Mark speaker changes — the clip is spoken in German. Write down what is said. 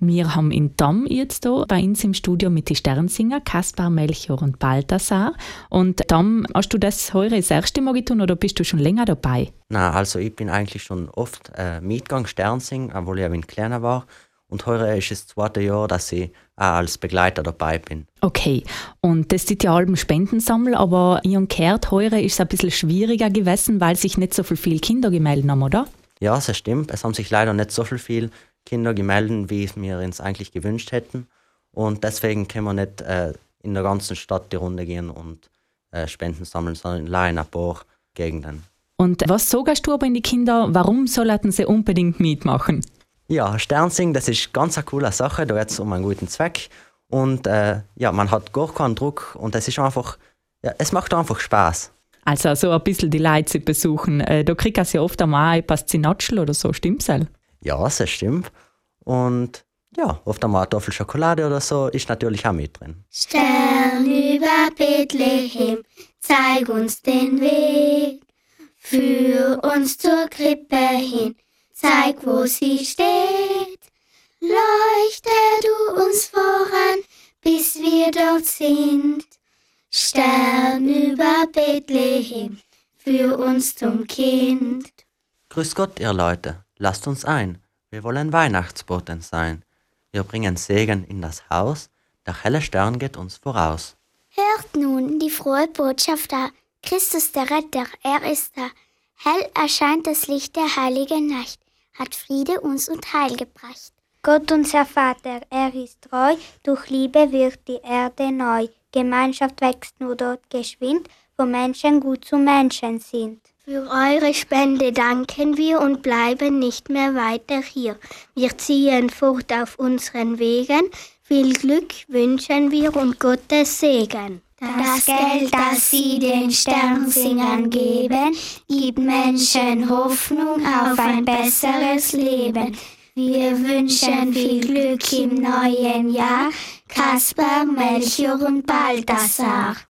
Speaker 1: Wir haben in Damm jetzt hier bei uns im Studio mit den Sternsinger Kaspar, Melchior und Balthasar. Und Damm, hast du das heute das erste Mal getan oder bist du schon länger dabei?
Speaker 2: Nein, also ich bin eigentlich schon oft mitgegangen Sternsingen, obwohl ich ein kleiner war. Und heute ist es das zweite Jahr, dass ich auch als Begleiter dabei bin.
Speaker 1: Okay, und das ist ja allem Spendensammel, aber ich habe gehört, heute ist es ein bisschen schwieriger gewesen, weil sich nicht so viele Kinder gemeldet haben, oder?
Speaker 2: Ja, das stimmt. Es haben sich leider nicht so viele Kinder gemeldet, wie wir uns eigentlich gewünscht hätten. Und deswegen können wir nicht in der ganzen Stadt die Runde gehen und Spenden sammeln, sondern in ein paar Gegenden.
Speaker 1: Und was sagst du aber in die Kinder, warum sollten sie unbedingt mitmachen?
Speaker 2: Ja, Sternsingen, das ist ganz eine coole Sache. Da geht es um einen guten Zweck. Und man hat gar keinen Druck und es ist einfach, ja, es macht einfach Spaß.
Speaker 1: Also so ein bisschen die Leute zu besuchen. Da kriegt man ja oft einmal etwas zu natscheln oder so, stimmt's?
Speaker 2: Ja, das stimmt. Und ja, oft einmal eine Tafel Schokolade oder so ist natürlich auch mit drin.
Speaker 3: Stern über Bethlehem, zeig uns den Weg. Führ uns zur Krippe hin, zeig, wo sie steht. Leuchte du uns voran, bis wir dort sind. Stern über Bethlehem, führ uns zum Kind.
Speaker 2: Grüß Gott, ihr Leute, lasst uns ein. Wir wollen Weihnachtsboten sein. Wir bringen Segen in das Haus, der helle Stern geht uns voraus.
Speaker 3: Hört nun die frohe Botschaft da. Christus der Retter, er ist da. Hell erscheint das Licht der heiligen Nacht, hat Friede uns und Heil gebracht.
Speaker 4: Gott unser Vater, er ist treu, durch Liebe wird die Erde neu. Gemeinschaft wächst nur dort geschwind, wo Menschen gut zu Menschen sind.
Speaker 3: Für eure Spende danken wir und bleiben nicht mehr weiter hier. Wir ziehen fort auf unseren Wegen. Viel Glück wünschen wir und Gottes Segen. Das Geld, das sie den Sternsingern geben, gibt Menschen Hoffnung auf ein besseres Leben. Wir wünschen viel Glück im neuen Jahr, Kaspar, Melchior und Balthasar.